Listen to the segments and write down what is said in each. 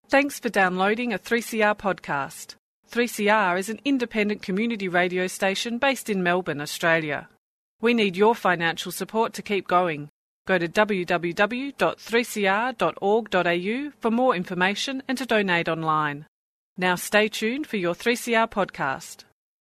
Thanks for downloading a 3CR podcast. 3CR is an independent community radio station based in Melbourne, Australia. We need your financial support to keep going. Go to www.3cr.org.au for more information and to donate online. Now stay tuned for your 3CR podcast.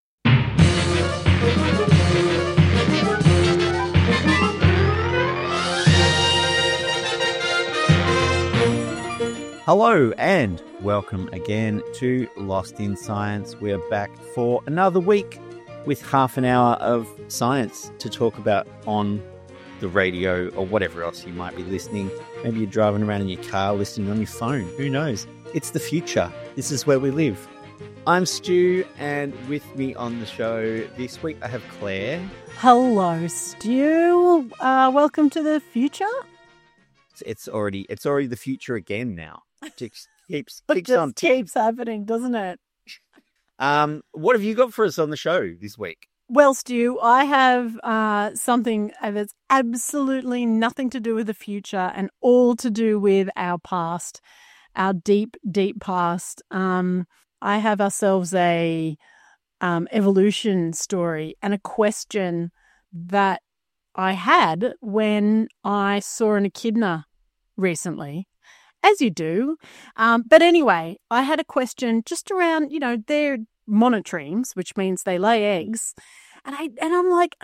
Hello and welcome again to Lost in Science. We're back for another week with half an hour of science to talk about on the radio or whatever else you might be listening. Maybe you're driving around in your car, listening on your phone. Who knows? It's the future. This is where we live. I'm Stu, and with me on the show this week I have Claire. Hello, Stu. Welcome to the future. It's already the future again now. It keeps happening, doesn't it? What have you got for us on the show this week? Well, Stu, I have something that's absolutely nothing to do with the future and all to do with our past, our deep, deep past. I have ourselves a evolution story and a question that I had when I saw an echidna recently, as you do. But anyway, I had a question just around, they're monotremes, which means they lay eggs. And I'm like,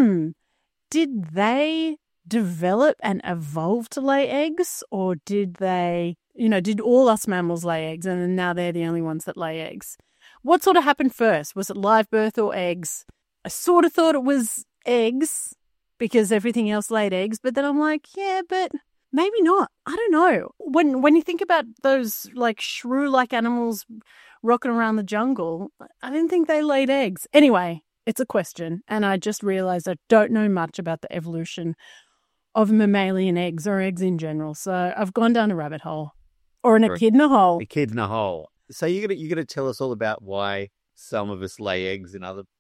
did they develop and evolve to lay eggs? Or did they, did all us mammals lay eggs and now they're the only ones that lay eggs? What sort of happened first? Was it live birth or eggs? I sort of thought it was eggs because everything else laid eggs. But then I'm like, yeah, but maybe not. I don't know. When you think about those like shrew-like animals rocking around the jungle, I didn't think they laid eggs. Anyway, it's a question, and I just realized I don't know much about the evolution of mammalian eggs or eggs in general. So I've gone down a rabbit hole or an echidna hole. Echidna hole. So you're gonna tell us all about why some of us lay eggs and others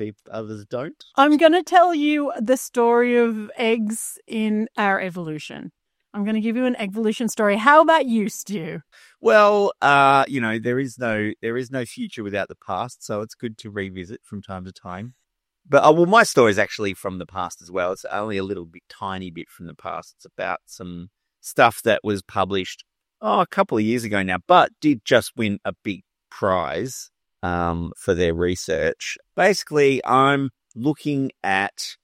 don't? I'm going to tell you the story of eggs in our evolution. I'm going to give you an evolution story. How about you, Stu? Well, there is no future without the past, so it's good to revisit from time to time. But my story is actually from the past as well. It's only a tiny bit from the past. It's about some stuff that was published a couple of years ago now, but did just win a big prize for their research. Basically, I'm looking at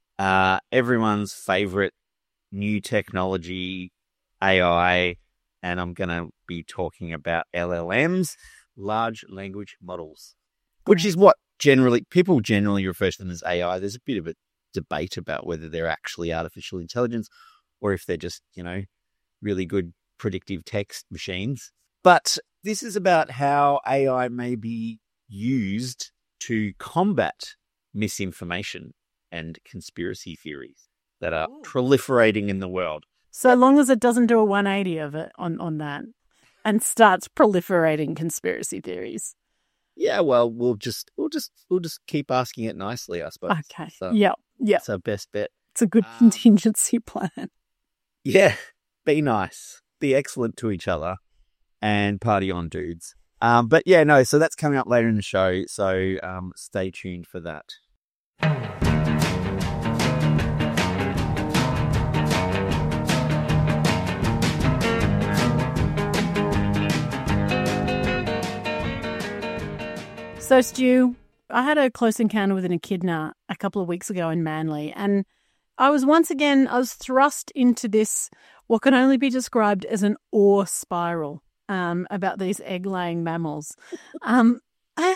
everyone's favorite new technology, AI, and I'm going to be talking about LLMs, large language models, which is what people generally refer to them as AI. There's a bit of a debate about whether they're actually artificial intelligence or if they're just, really good predictive text machines. But this is about how AI may be used to combat misinformation and conspiracy theories that are proliferating in the world. So long as it doesn't do a 180 of it on that and starts proliferating conspiracy theories. Yeah, well, we'll just keep asking it nicely, I suppose. Okay. So yeah. That's our best bet. It's a good contingency plan. Yeah. Be nice. Be excellent to each other and party on, dudes. But yeah, no, so that's coming up later in the show. So stay tuned for that. So, Stu, I had a close encounter with an echidna a couple of weeks ago in Manly, and I was thrust into this, what can only be described as an awe spiral about these egg-laying mammals, but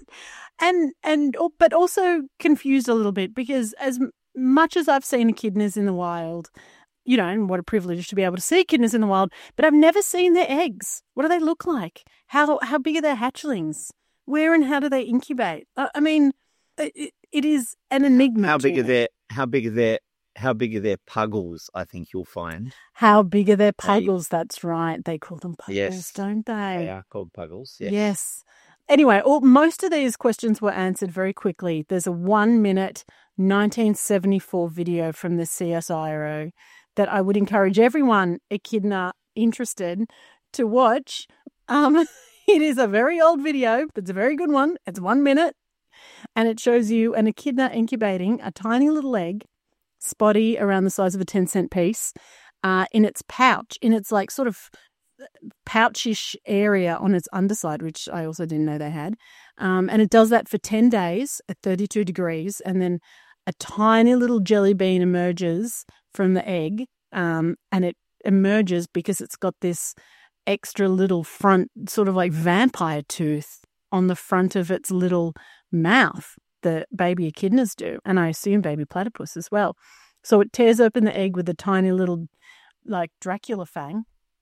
also confused a little bit because as much as I've seen echidnas in the wild, and what a privilege to be able to see echidnas in the wild, but I've never seen their eggs. What do they look like? How big are their hatchlings? Where and how do they incubate? I mean, it is an enigma. How big are their puggles? I think you'll find. How big are their puggles? That's right. They call them puggles, yes, don't they? They are called puggles. Yes. Anyway, most of these questions were answered very quickly. There's a 1-minute 1974 video from the CSIRO that I would encourage everyone echidna interested to watch. It is a very old video, but it's a very good one. It's 1 minute, and it shows you an echidna incubating a tiny little egg, spotty around the size of a 10-cent piece, in its pouch, in its like sort of pouchish area on its underside, which I also didn't know they had. And it does that for 10 days at 32 degrees, and then a tiny little jelly bean emerges from the egg, and it emerges because it's got this extra little front sort of like vampire tooth on the front of its little mouth that baby echidnas do, and I assume baby platypus as well. So it tears open the egg with a tiny little like Dracula fang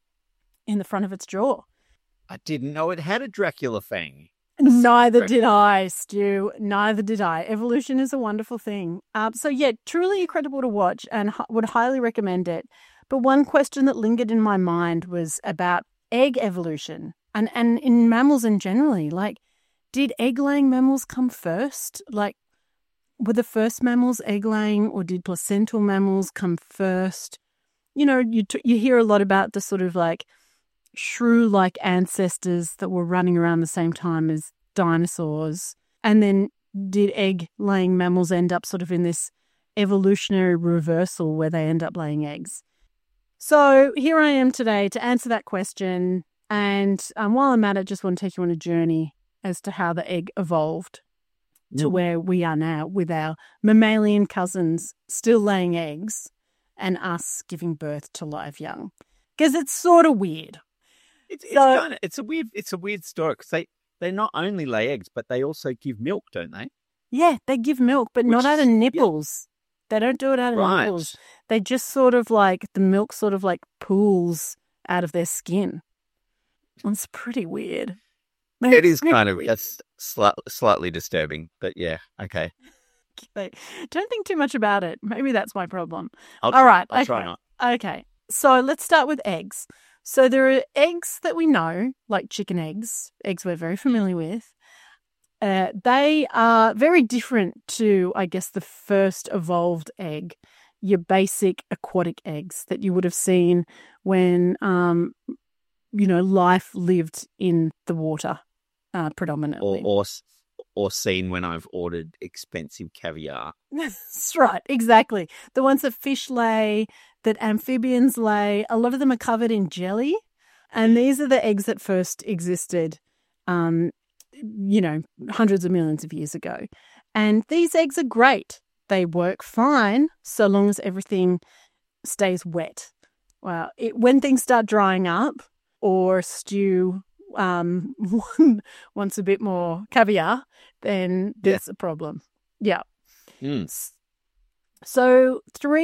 in the front of its jaw. I didn't know it had a Dracula fang. Neither did I, Stu. Neither did I. Evolution is a wonderful thing. So yeah, truly incredible to watch, and would highly recommend it. But one question that lingered in my mind was about egg evolution and in mammals in generally. Like, did egg-laying mammals come first? Like, were the first mammals egg-laying, or did placental mammals come first? You know, you hear a lot about the sort of like shrew-like ancestors that were running around the same time as dinosaurs. And then did egg-laying mammals end up sort of in this evolutionary reversal where they end up laying eggs? So here I am today to answer that question. And while I'm at it, just want to take you on a journey as to how the egg evolved to where we are now with our mammalian cousins still laying eggs and us giving birth to live young. Because it's sort of weird. It's a weird story because they not only lay eggs, but they also give milk, don't they? Yeah, they give milk, but not out of nipples. They don't do it out of nipples. They just sort of like, the milk sort of like pools out of their skin. It's pretty weird. It is kind of, it's slightly disturbing, but yeah, okay. Don't think too much about it. Maybe that's my problem. All right. I'll okay. try not. Okay, so let's start with eggs. So there are eggs that we know, like chicken eggs we're very familiar with. They are very different to, I guess, the first evolved egg, your basic aquatic eggs that you would have seen when, life lived in the water predominantly. Or seen when I've ordered expensive caviar. That's right, exactly. The ones that fish lay, that amphibians lay, a lot of them are covered in jelly. And these are the eggs that first existed, hundreds of millions of years ago. And these eggs are great. They work fine so long as everything stays wet. Well, when things start drying up or stew wants a bit more caviar, then there's a problem. Yeah. So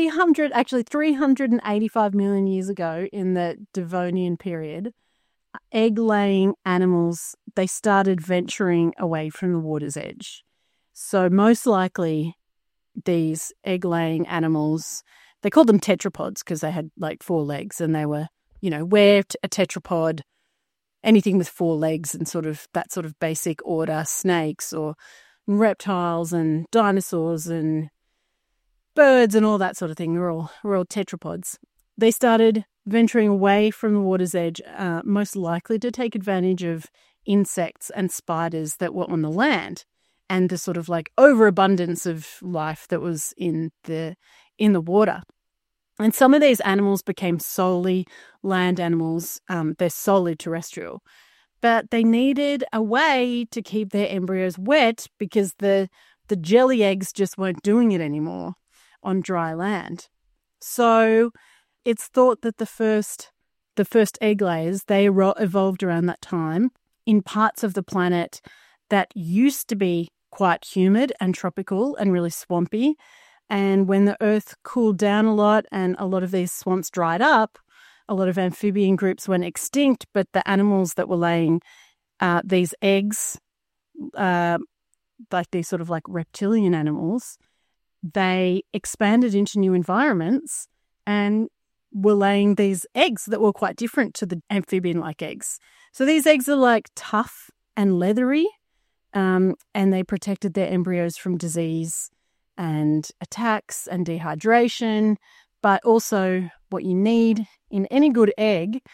385 million years ago in the Devonian period, egg-laying animals, they started venturing away from the water's edge. So most likely these egg-laying animals, they called them tetrapods because they had like 4 legs, and they were, where a tetrapod, anything with 4 legs and sort of that sort of basic order, snakes or reptiles and dinosaurs and birds and all that sort of thing. We're all tetrapods. They started venturing away from the water's edge, most likely to take advantage of insects and spiders that were on the land and the sort of like overabundance of life that was in the water. And some of these animals became solely land animals. They're solely terrestrial. But they needed a way to keep their embryos wet because the jelly eggs just weren't doing it anymore on dry land. So it's thought that the first egg layers, they evolved around that time in parts of the planet that used to be quite humid and tropical and really swampy. And when the earth cooled down a lot and a lot of these swamps dried up, a lot of amphibian groups went extinct, but the animals that were laying these eggs, like these sort of like reptilian animals, they expanded into new environments and were laying these eggs that were quite different to the amphibian-like eggs. So these eggs are like tough and leathery, and they protected their embryos from disease and attacks and dehydration. But also what you need in any good egg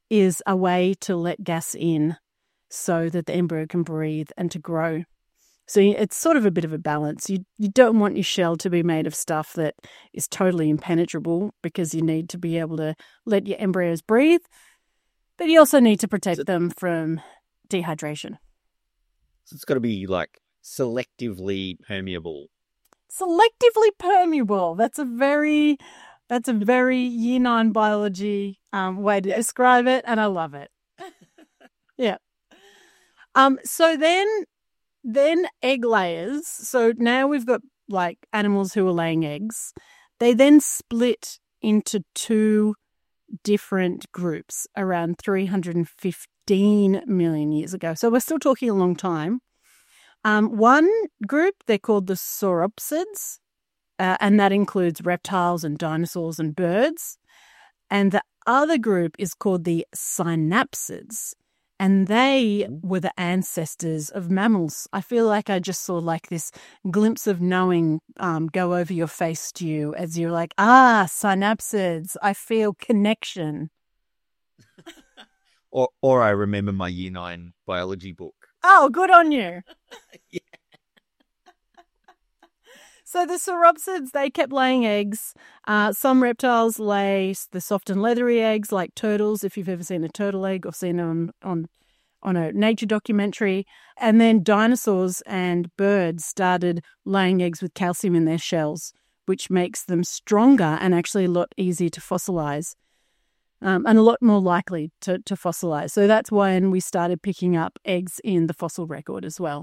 is a way to let gas in so that the embryo can breathe and to grow. So it's sort of a bit of a balance. You don't want your shell to be made of stuff that is totally impenetrable, because you need to be able to let your embryos breathe, but you also need to protect them from dehydration. So it's got to be like selectively permeable. Selectively permeable. That's a very Year 9 biology way to describe it, and I love it. Yeah. So then egg layers. So now we've got like animals who are laying eggs. They then split into two different groups around 315 million years ago. So we're still talking a long time. One group, they're called the sauropsids, and that includes reptiles and dinosaurs and birds. And the other group is called the synapsids, and they were the ancestors of mammals. I feel like I just saw like this glimpse of knowing go over your face, Stu, as you're like, synapsids, I feel connection. Or I remember my Year 9 biology book. Oh, good on you. Yeah. So the sauropsids, they kept laying eggs. Some reptiles lay the soft and leathery eggs like turtles, if you've ever seen a turtle egg or seen them on a nature documentary. And then dinosaurs and birds started laying eggs with calcium in their shells, which makes them stronger and actually a lot easier to fossilize, and a lot more likely to fossilize. So that's when we started picking up eggs in the fossil record as well.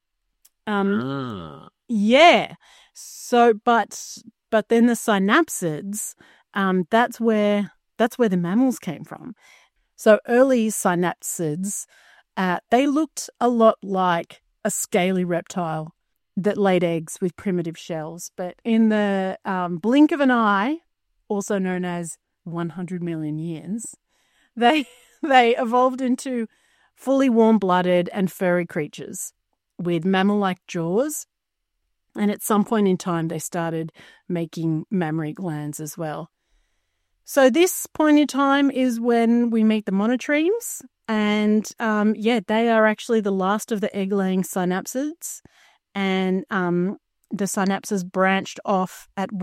Yeah. So, but then the synapsids, that's where the mammals came from. So early synapsids, they looked a lot like a scaly reptile that laid eggs with primitive shells. But in the blink of an eye, also known as 100 million years, they evolved into fully warm-blooded and furry creatures with mammal-like jaws. And at some point in time, they started making mammary glands as well. So this point in time is when we meet the monotremes. And, they are actually the last of the egg-laying synapsids. And the synapses branched off at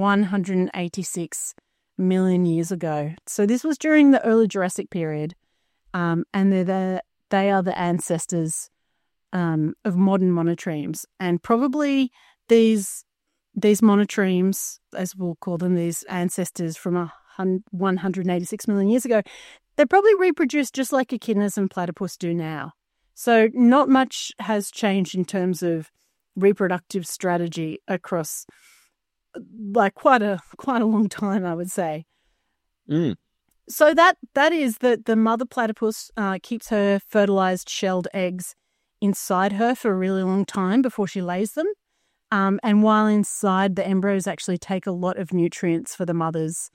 186 million years ago. So this was during the early Jurassic period. And they are the ancestors of modern monotremes. And probably these monotremes, as we'll call them, these ancestors from 186 million years ago, they probably reproduced just like echidnas and platypus do now. So not much has changed in terms of reproductive strategy across like quite a long time, I would say. So that is that the mother platypus keeps her fertilized shelled eggs inside her for a really long time before she lays them. And while inside, the embryos actually take a lot of nutrients from the mothers.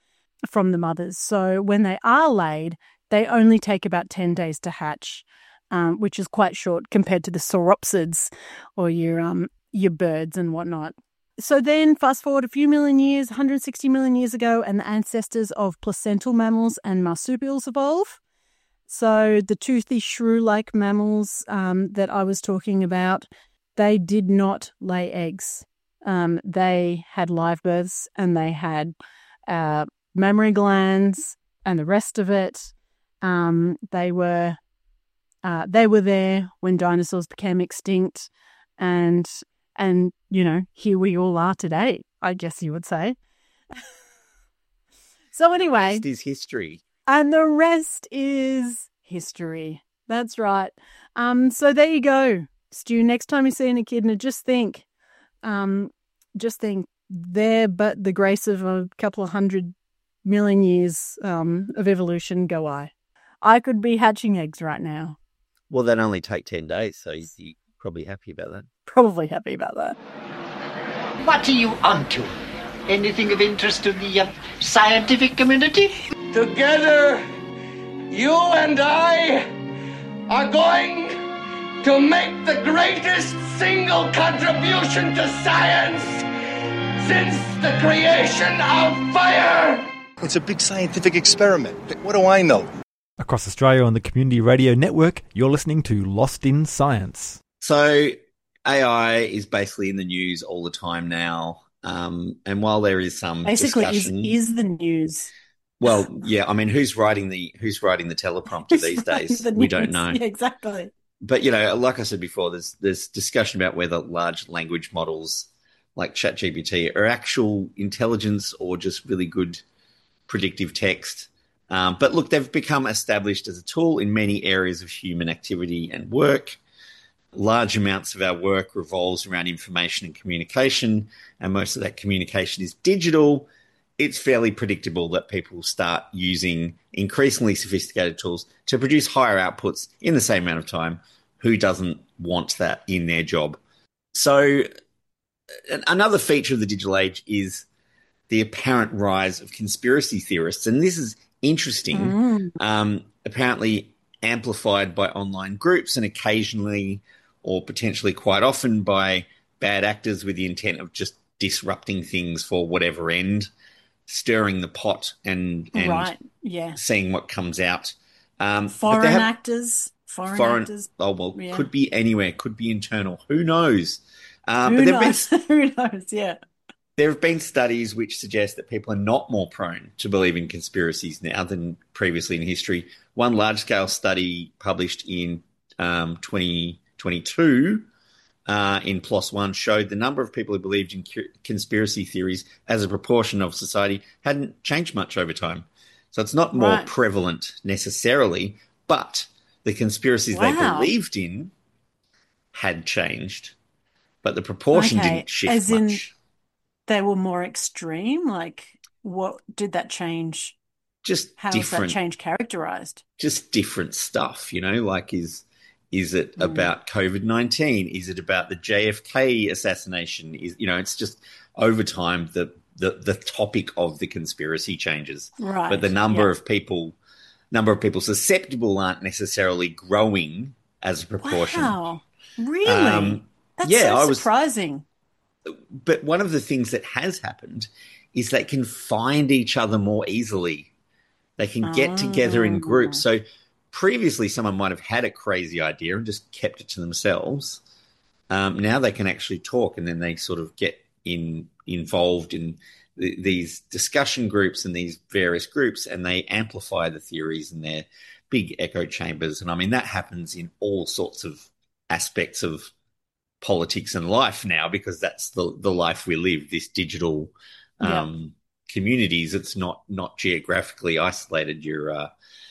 So when they are laid, they only take about 10 days to hatch, which is quite short compared to the sauropsids or your birds and whatnot. So then fast forward a few million years, 160 million years ago, and the ancestors of placental mammals and marsupials evolve. So the toothy shrew-like mammals that I was talking about, they did not lay eggs. They had live births and they had mammary glands and the rest of it. They were there when dinosaurs became extinct, and here we all are today, I guess you would say. So anyway, the rest is history. And the rest is history. That's right. So there you go, Stu. Next time you see an echidna, just think there, but the grace of a couple of 100 million years of evolution go I could be hatching eggs right now. Well, that only take 10 days, so you're probably happy about that. Probably happy about that. What are you onto? Anything of interest to the scientific community? Together, you and I are going to make the greatest single contribution to science since the creation of fire. It's a big scientific experiment. What do I know? Across Australia on the Community Radio Network, you're listening to Lost in Science. So AI is basically in the news all the time now. And while there is some discussion, is the news. Well, yeah, I mean, who's writing the teleprompter these days? We don't know. Yeah, exactly. But, you know, like I said before, there's discussion about whether large language models like ChatGPT are actual intelligence or just really good predictive text. But look, they've become established as a tool in many areas of human activity and work. Large amounts of our work revolves around information and communication, and most of that communication is digital. It's fairly predictable that people start using increasingly sophisticated tools to produce higher outputs in the same amount of time. Who doesn't want that in their job? So another feature of the digital age is the apparent rise of conspiracy theorists, and this is interesting, apparently amplified by online groups and occasionally or potentially quite often by bad actors with the intent of just disrupting things for whatever end, stirring the pot and seeing what comes out. Foreign actors. Oh, well, yeah. Could be anywhere, could be internal. Who knows? Who knows, yeah. There have been studies which suggest that people are not more prone to believe in conspiracies now than previously in history. One large-scale study published in 2022 in PLOS One showed the number of people who believed in conspiracy theories as a proportion of society hadn't changed much over time. So it's not more prevalent necessarily, but the conspiracies they believed in had changed. But the proportion didn't shift much. They were more extreme? Like, what did that change? Just how different. Was that change characterized? Just different stuff, you know, like is it about COVID-19? Is it about the JFK assassination? It's just over time the topic of the conspiracy changes. Right. But the number of people susceptible aren't necessarily growing as a proportion. Wow. Really? That's surprising. But one of the things that has happened is they can find each other more easily. They can get together in groups. So previously someone might have had a crazy idea and just kept it to themselves. Now they can actually talk, and then they sort of get involved in these discussion groups and these various groups, and they amplify the theories in their big echo chambers. And I mean, that happens in all sorts of aspects of politics and life now, because that's the life we live, this digital communities. It's not geographically isolated. You're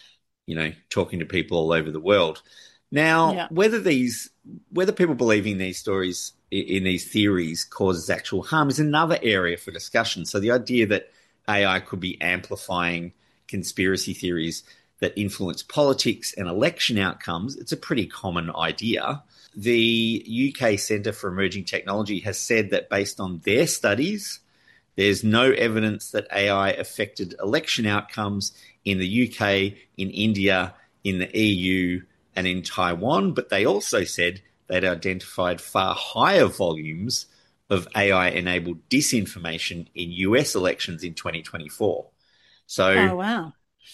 talking to people all over the world. Now, whether people believing these stories in these theories causes actual harm is another area for discussion. So the idea that AI could be amplifying conspiracy theories that influence politics and election outcomes, it's a pretty common idea. The UK Centre for Emerging Technology has said that based on their studies, there's no evidence that AI affected election outcomes in the UK, in India, in the EU, and in Taiwan. But they also said they'd identified far higher volumes of AI-enabled disinformation in US elections in 2024. So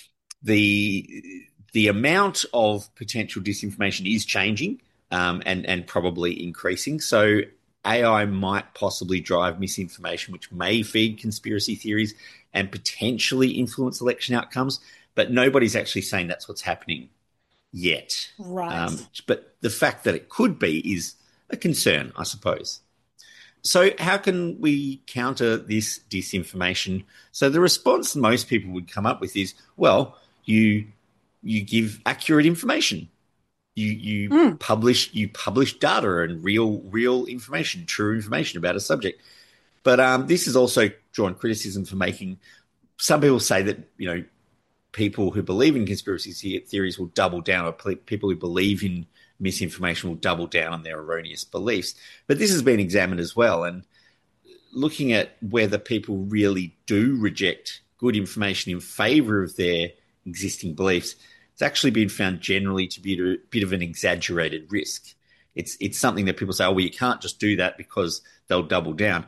the amount of potential disinformation is changing and probably increasing. So AI might possibly drive misinformation, which may feed conspiracy theories and potentially influence election outcomes. But nobody's actually saying that's what's happening yet. Right. But the fact that it could be is a concern, I suppose. So how can we counter this disinformation? So the response most people would come up with is, well, you give accurate information. You publish data and real information, true information about a subject. But this has also drawn criticism for making. Some people say that people who believe in conspiracy theories will double down, or people who believe in misinformation will double down on their erroneous beliefs. But this has been examined as well, and looking at whether people really do reject good information in favour of their existing beliefs, it's actually been found generally to be a bit of an exaggerated risk. It's something that people say, oh, well, you can't just do that because they'll double down.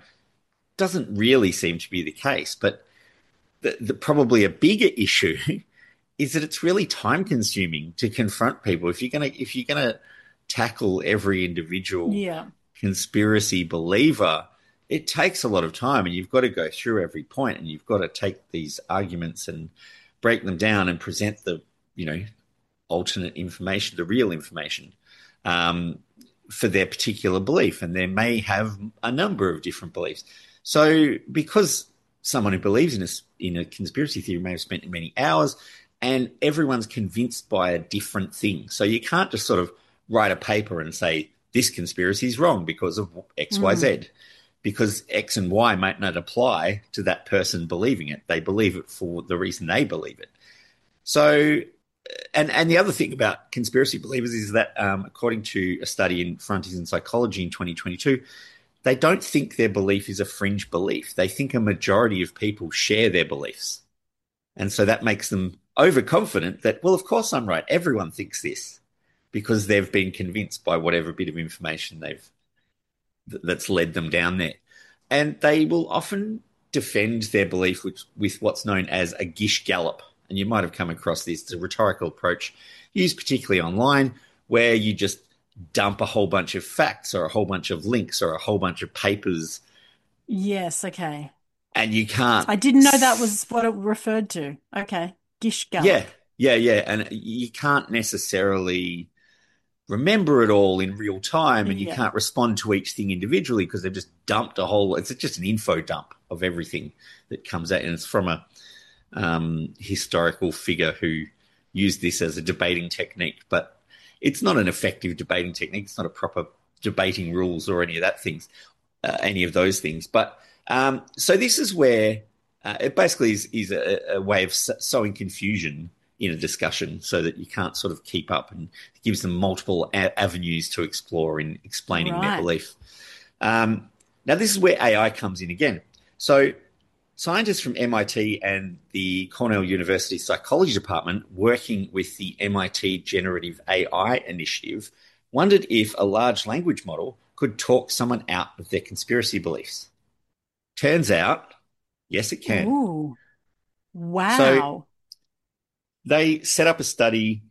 Doesn't really seem to be the case. But the probably a bigger issue is that it's really time consuming to confront people. If you're gonna tackle every individual conspiracy believer, it takes a lot of time, and you've got to go through every point, and you've got to take these arguments and break them down and present the, alternate information, the real information, for their particular belief. And they may have a number of different beliefs. So because someone who believes in a conspiracy theory may have spent many hours, and everyone's convinced by a different thing. So you can't just sort of write a paper and say, this conspiracy is wrong because of X, Y, Z, because X and Y might not apply to that person believing it. They believe it for the reason they believe it. So, and the other thing about conspiracy believers is that, according to a study in Frontiers in Psychology in 2022, they don't think their belief is a fringe belief. They think a majority of people share their beliefs. And so that makes them overconfident that, well, of course I'm right. Everyone thinks this, because they've been convinced by whatever bit of information that's led them down there. And they will often defend their belief with what's known as a Gish Gallop. And you might have come across this. It's a rhetorical approach used particularly online, where you just dump a whole bunch of facts or a whole bunch of links or a whole bunch of papers. Yes, okay. And you can't... I didn't know that was what it referred to. Okay. Gish Gallop. Yeah. And you can't necessarily remember it all in real time, and you can't respond to each thing individually because they've just dumped it's just an info dump of everything that comes out. And it's from a historical figure who used this as a debating technique, but it's not an effective debating technique. It's not a proper debating rules or any of those things. But so this is where it basically is a way of sowing confusion in a discussion so that you can't sort of keep up, and it gives them multiple avenues to explore in explaining their belief. Now, this is where AI comes in again. So scientists from MIT and the Cornell University Psychology Department, working with the MIT Generative AI Initiative, wondered if a large language model could talk someone out of their conspiracy beliefs. Turns out, yes, it can. Ooh. Wow. So they set up a study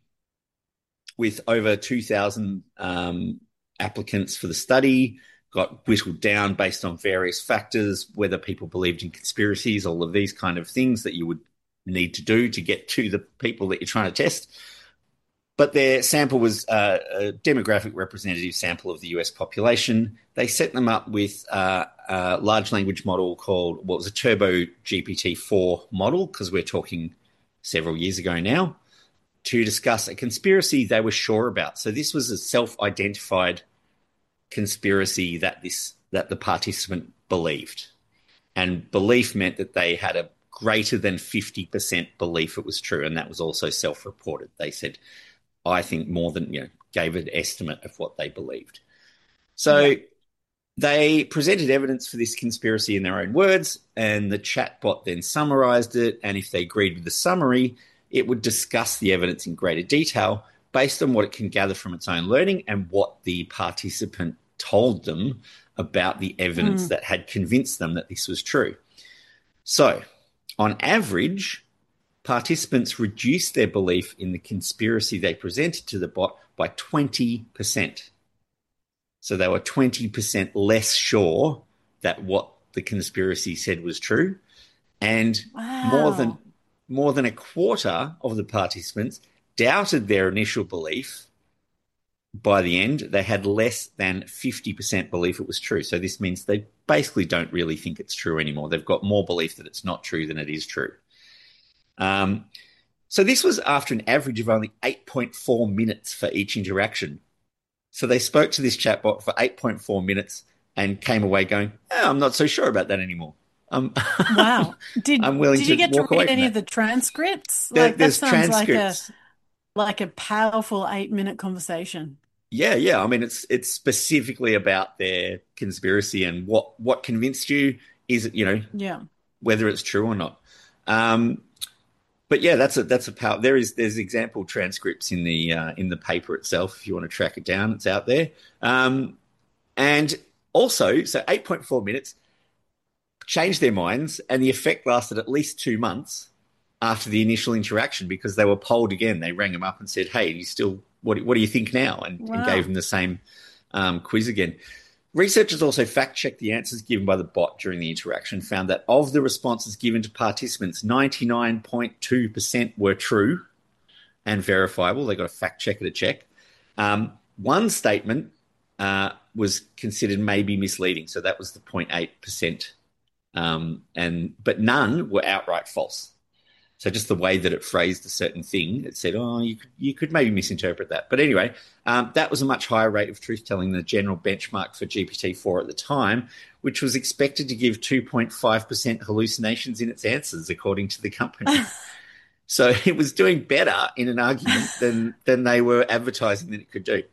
with over 2,000 applicants for the study, got whittled down based on various factors, whether people believed in conspiracies, all of these kind of things that you would need to do to get to the people that you're trying to test. But their sample was a demographic representative sample of the US population. They set them up with a large language model called, what was a Turbo GPT-4 model, because we're talking several years ago now, to discuss a conspiracy they were sure about. So this was a self-identified conspiracy that the participant believed. And belief meant that they had a greater than 50% belief it was true, and that was also self-reported. They said, I think more than, gave an estimate of what they believed. So they presented evidence for this conspiracy in their own words, and the chatbot then summarized it. And if they agreed with the summary, it would discuss the evidence in greater detail based on what it can gather from its own learning and what the participant told them about the evidence that had convinced them that this was true. So, on average, participants reduced their belief in the conspiracy they presented to the bot by 20%. So they were 20% less sure that what the conspiracy said was true. And more than a quarter of the participants doubted their initial belief. By the end, they had less than 50% belief it was true. So this means they basically don't really think it's true anymore. They've got more belief that it's not true than it is true. So this was after an average of only 8.4 minutes for each interaction. So they spoke to this chatbot for 8.4 minutes and came away going, I'm not so sure about that anymore. Wow. Did you get to read any of the transcripts? There's transcripts. Like a powerful 8-minute conversation. Yeah. I mean, it's specifically about their conspiracy and what convinced you. Is it, whether it's true or not. But yeah, that's a power. There's example transcripts in the paper itself. If you want to track it down, it's out there. And also, so 8.4 minutes changed their minds, and the effect lasted at least 2 months. after the initial interaction because they were polled again. They rang them up and said, "Hey, what do you think now?" And gave them the same quiz again. Researchers also fact-checked the answers given by the bot during the interaction, found that of the responses given to participants, 99.2% were true and verifiable. They got a fact-checker to check. One statement was considered maybe misleading, so that was the 0.8%. But none were outright false. So just the way that it phrased a certain thing, it said, "Oh, you could maybe misinterpret that." But anyway, that was a much higher rate of truth-telling than the general benchmark for GPT-4 at the time, which was expected to give 2.5% hallucinations in its answers, according to the company. So it was doing better in an argument than they were advertising that it could do.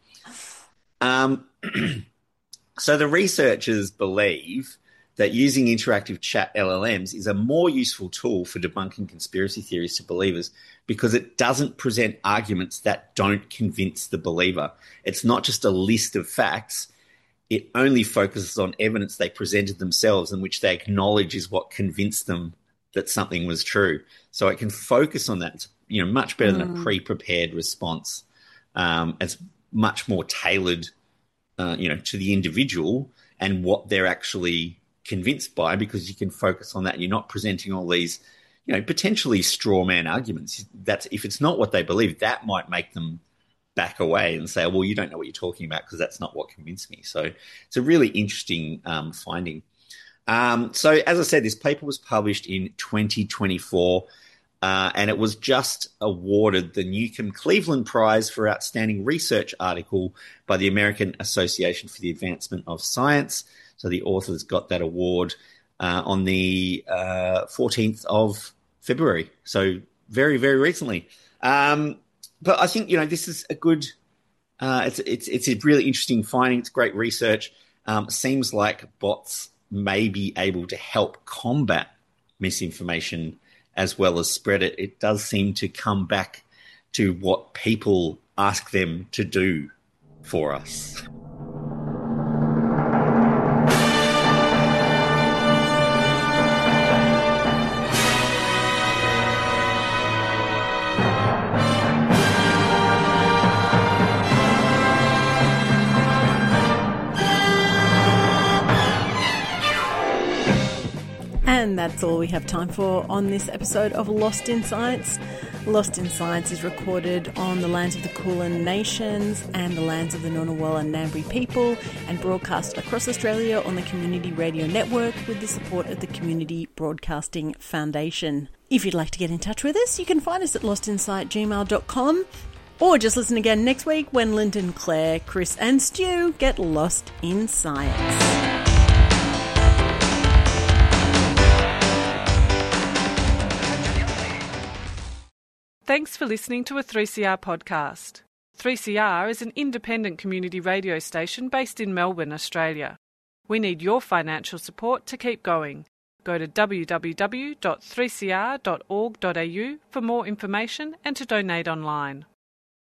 So the researchers believe that using interactive chat LLMs is a more useful tool for debunking conspiracy theories to believers because it doesn't present arguments that don't convince the believer. It's not just a list of facts. It only focuses on evidence they presented themselves and which they acknowledge is what convinced them that something was true. So it can focus on that. It's, much better than a pre-prepared response. It's much more tailored, to the individual and what they're actually convinced by, because you can focus on that. You're not presenting all these, potentially straw man arguments. That's, if it's not what they believe, that might make them back away and say, "Well, you don't know what you're talking about because that's not what convinced me." So it's a really interesting finding. So as I said, this paper was published in 2024 and it was just awarded the Newcomb Cleveland Prize for Outstanding Research Article by the American Association for the Advancement of Science. So the authors got that award on the 14th of February. So very, very recently. But I think, this is a good, it's a really interesting finding. It's great research. Seems like bots may be able to help combat misinformation as well as spread it. It does seem to come back to what people ask them to do for us. And that's all we have time for on this episode of Lost in Science. Lost in Science is recorded on the lands of the Kulin Nations and the lands of the Ngunnawal and Ngambri people and broadcast across Australia on the Community Radio Network with the support of the Community Broadcasting Foundation. If you'd like to get in touch with us, you can find us at lostinsight@gmail.com or just listen again next week when Lyndon, Claire, Chris and Stu get lost in science. Thanks for listening to a 3CR podcast. 3CR is an independent community radio station based in Melbourne, Australia. We need your financial support to keep going. Go to www.3cr.org.au for more information and to donate online.